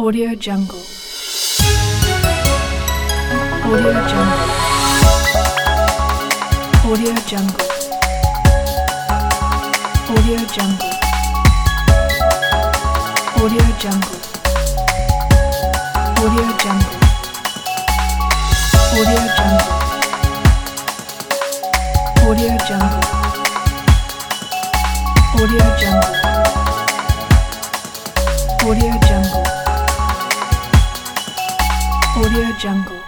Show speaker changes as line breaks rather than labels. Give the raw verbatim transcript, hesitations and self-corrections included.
Audio Jungle. Audio Jungle. Audio Jungle. Audio Jungle. Audio Jungle. Audio Jungle. Audio Jungle. Audio Jungle. Audio Jungle. Audio Jungle. Audio Jungle.